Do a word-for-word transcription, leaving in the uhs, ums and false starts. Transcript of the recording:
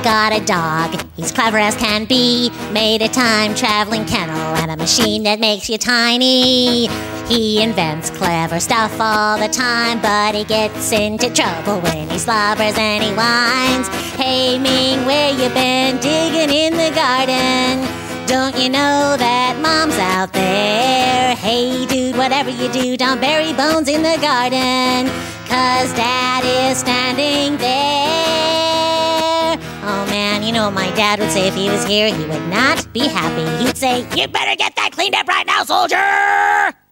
got a dog. He's clever as can be. Made a time-traveling kennel and a machine that makes you tiny. He invents clever stuff all the time, but he gets into trouble when he slobbers and he whines. Hey, Ming, where you been digging in the garden? Don't you know that Mom's out there? Hey, dude, whatever you do, don't bury bones in the garden, 'cause Dad is standing there. Oh, man, you know what my dad would say if he was here? He would not be happy. He'd say, "You better get that cleaned up right now, soldier!"